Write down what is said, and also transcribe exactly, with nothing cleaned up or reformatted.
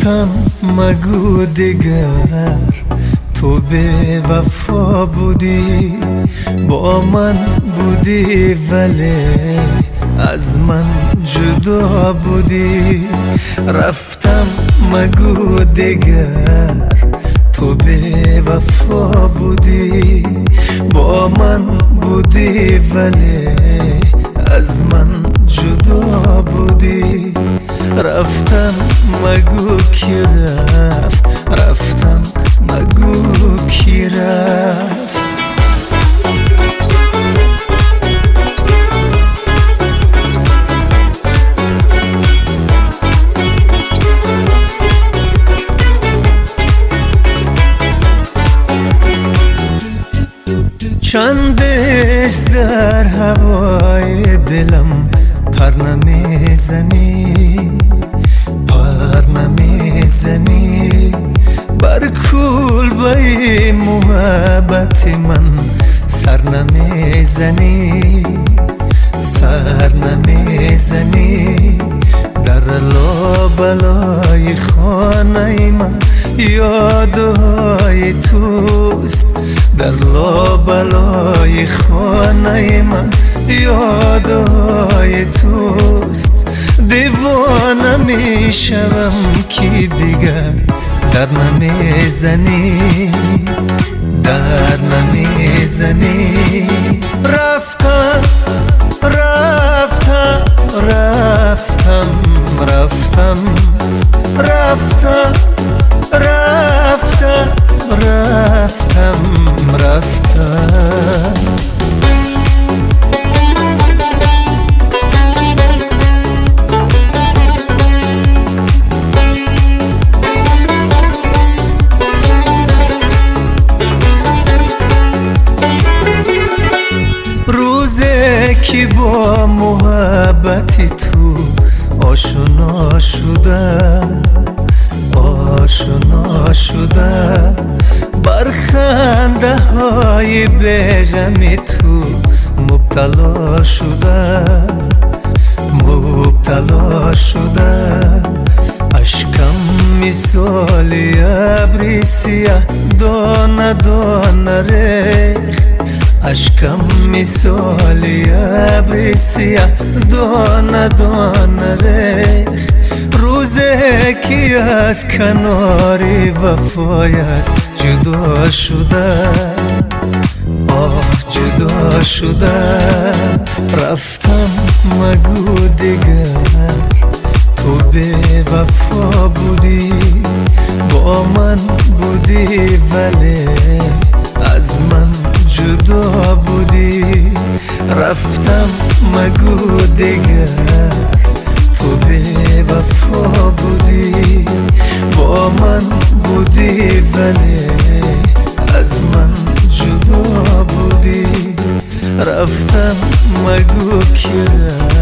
رفتم مگو دیگر تو به وفا بودی، با من بودی ولی از من جدا بودی. رفتم مگو دیگر تو به وفا بودی، با من بودی ولی از من جدا بودی. رفتم مگو کی رفت، رفتم مگو کی رفت. چندش در هوای دلم پر نمیزنی، پر نمیزنی. بر کلبه محبت من سر نمیزنی، سر نمیزنی. در لابلای خانه من یادهای توست، در لابلای خانه من یادهای توست. دیوانه می شوم که دیگر در نمیزنی، در نمیزنی. رفتم رفتم رفتم رفتم رفتم رفتم رفتم رفتم. روزی که با محبتی تو آشنا شده، آشنا شده. بر خنده های بیغمی تو مبتلا شده، مبتلا شده. اشکم مثالی ابری سیاه دانه دانه ریخت، اشکم مثالی ابری سیاه دانه دانه ریخت. روزی که از کناری وفایت جدا شده، آه جدا شده. رفتم مگو دیگر تو به وفا بودی، با من بودی ولی از من جدا بودی. رفتم مگو دیگر تو به وفا بودی، با من بودی ولی از من جدا بودی. رفتم مگو کی